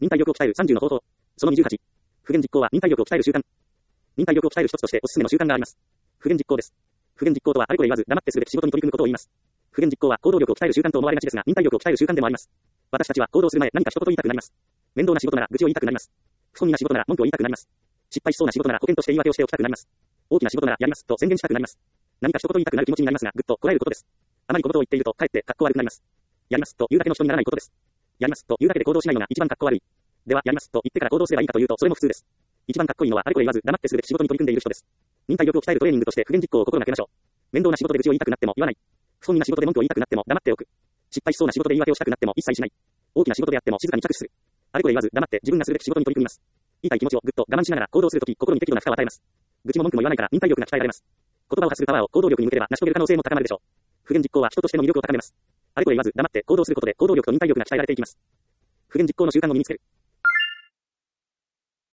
忍耐力を鍛える30の方法。その28。不言実行は忍耐力を鍛える習慣。忍耐力を鍛える一つとしておすすめの習慣があります。不言実行です。不言実行とはあれこれ言わず黙ってするべき仕事に取り組むことを言います。不言実行は行動力を鍛える習慣と思われがちですが、忍耐力を鍛える習慣でもあります。私たちは行動する前、何か一言言いたくなります。面倒な仕事なら愚痴を言いたくなります。不本意な仕事なら文句を言いたくなります。失敗しそうな仕事なら保険として言い訳をしておきたくなります。大きな仕事ならやりますと宣言したくなります。何か一言言いたくなる気持ちになりますが、ぐっとこらえることです。あまり小言を言っていると、かえってかっこ悪くなります。やりますというだけの人にならないことです。やりますというだけで行動しないのが一番かっこ悪い。では、やりますと言ってから行動すればいいかというと、それも普通です。一番かっこいいのはあれこれ言わず黙ってするべき仕事に取り組んでいる人です。忍耐力を鍛えるトレーニングとして不言実行を心がけましょう。面倒な仕事で愚痴を言いたくなっても言わない。不本意な仕事で文句を言いたくなっても黙っておく。失敗しそうな仕事で言い訳をしたくなっても一切しない。大きな仕事であっても静かに着手する。あれこれ言わず黙って自分がするべき仕事に取り組みます。言いたい気持ちをぐっと我慢しながら行動するとき、心に適度な負荷を与えます。愚痴も文句も言わないから忍耐力が鍛えられます。言葉を発するパワーを行動力に向ければ成し遂げる可能性も高まるでしょう。不言実行は人としての魅力を高めます。あれこれ言わず黙って行動することで行動力と忍耐力が鍛えられていきます。不言実行の習慣を身につける。